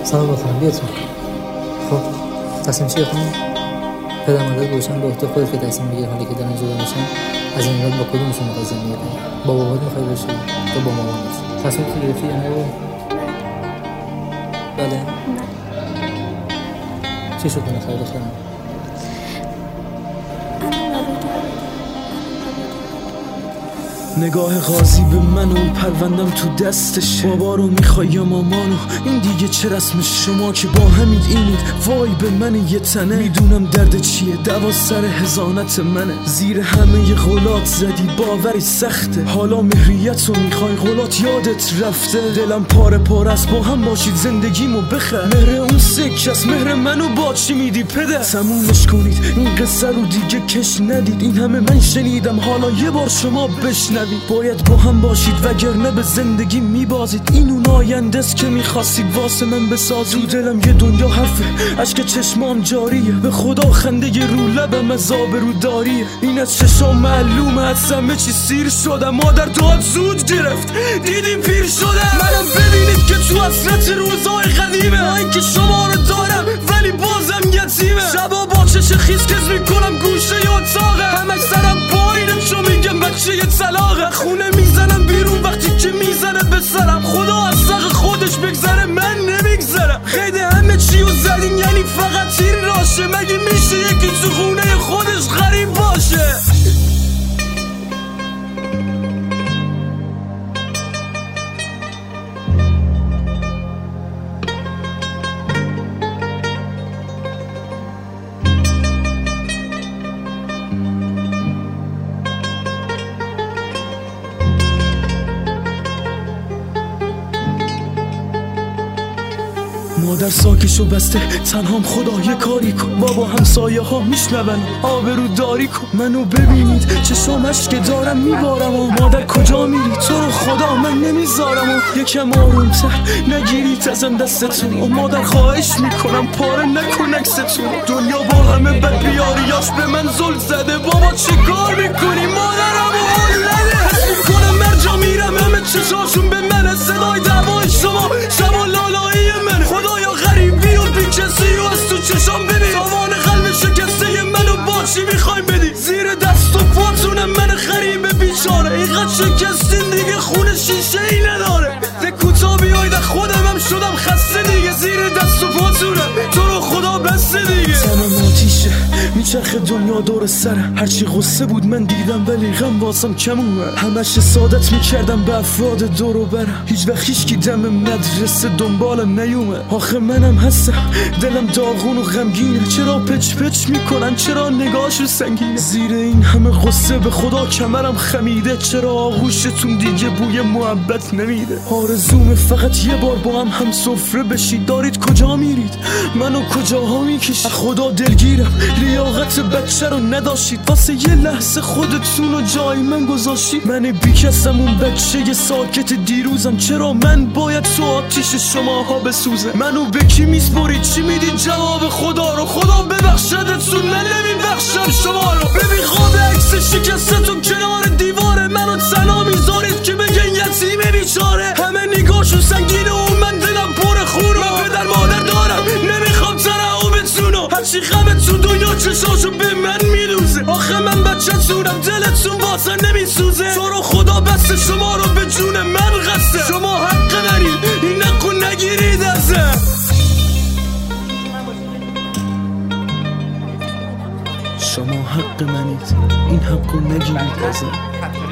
سلام بخورم بیاتون. خب تصمیم چیه خانم؟ پدر مادر گوشن به عهده خودت که تصمیم بگیر حالی که دارن جدا میشن از این بعد با کدومشون میخوای زندگی کنی؟ با بابات میخوای باشی یا با مامانت؟ تصمیم که گرفتی یا نه؟ بله؟ چی شد من خیلی خیلی؟ نگاه قاضی به من و پروندم تو دستش. بابا رو میخوای یا مامانو؟ این دیگه چه رسم شما که با همید اینید. وای به من یه تنه میدونم درد چیه. دوا سر هزانت منه. زیر همه ی غلات زدی باوری سخته. حالا مهریت رو میخوای غلات یادت رفته. دلم پاره پاره است با هم باشید زندگیمو بخر. مهر اون سکس مهر منو با چی میدی پدر؟ تمومش کنید این قصه رو دیگه کش ندید. این همه من شنیدم حالا یه بار شما بشنوید. باید با هم باشید وگرنه به زندگی میبازید. این اون آینده‌ست که میخواستید واسه من بسازید. تو دلم یه دنیا حرفه اشک چشمام جاریه. به خدا خنده ی رو لبم از آبرو داریه. این از چشام معلومه از همه چی سیر شدم. مادر داد زود گرفت دیدیم پیر شدم. منم ببینید که تو حسرت روزای قدیمه. این که شما رو دارم ولی بازم یتیمه. شبا با چش خیس کز میکنم گوشه اتاقه. همش سرم پایینه چون میگم بچه یه طلاقه. خونه میزنم بیرون وقتی که میزنه به سرم. خدا از سق خودش بگذره من نمیگذرم. خیلی همه چی رو زدین یعنی فقط تیر راشه. مگه میشه یکی تو خونه خودش غریب باشه؟ مادر ساکشو بسته تنهام. خدا یه کاری کن. بابا همسایه ها میشنون آبرو داری کن. منو ببینید چشام اشک دارم میبارم. و مادر کجا میری تو رو خدا من نمیذارم. و یکم آرومتر نگیرید ازم دستتون. و مادر خواهش میکنم پاره نکن عکستون. دنیا با همه بد بیاریاش به من زل زده. بابا چه کار میکنی؟ مادرم حال نده. حس میکنم مرجا میرم همه چشاشون به منه. صدای دعوای شما شما لالایی منه. خدایا غریبی و بی کسی و از تو چشام ببین. تاوان قلب شکسته منو با چی میخوایم بدی؟ زیر دست و پاتونم من غریب بیچاره. اینقدر شکستین دیگه خون شیشه ای نداره. کوتا بیاید خودم هم شدم خسته دیگه. زیر دست و پاتونم تو رو خدا بسته دیگه. تنم آتیشه میچرخه دنیا دور سرم. هرچی غصه بود من دیدم ولی غم واسم کمونه. همش سعادت میکردم به افراد دورو برم. هیچ وقت هیچکی دم مدرسه دنبالم نیومه. آخه منم هستم دلم داغون و غمگینه. چرا پچ پچ میکنن؟ چرا نگاهشو سنگینه؟ زیر این همه غصه به خدا کمرم خمیده. چرا آغوشتون دیگه بوی محبت نمیده؟ آرزومه فقط یه بار با هم سفره بشید. دارید کجا میرید؟ منو کجاها میکشید؟ خدا دلگیرم لیاقت بچه رو نداشتید. واسه یه لحظه خودتون رو جای من گذاشتید. من بیکسم اون بچه ساکت دیروزم. چرا من باید تو آتیش شماها بسوزه؟ منو به کی میسپرید؟ چی میدید جواب خدا رو؟ خدا ببخشدتون من نمیبخشم شما رو. ببین خواب عکس شکستتون کنار دیواره. منو تنها میذارید که بگن یتیمه بیچاره. همه نگاهشون سنگینه و من دلم پر خونه. من پدر مادر دارم نمیخوام ترعوبتونو. هرچی غمه تو دنیا چشاشو به من میدوزه. آخه من بچه تونم دلتون واسه نمیسوزه. تو رو خدا بسته شما رو به جون من قصه. شما حق منید این حقو نگیرید ازم. شما حق منید این حقو نگیرید ازم.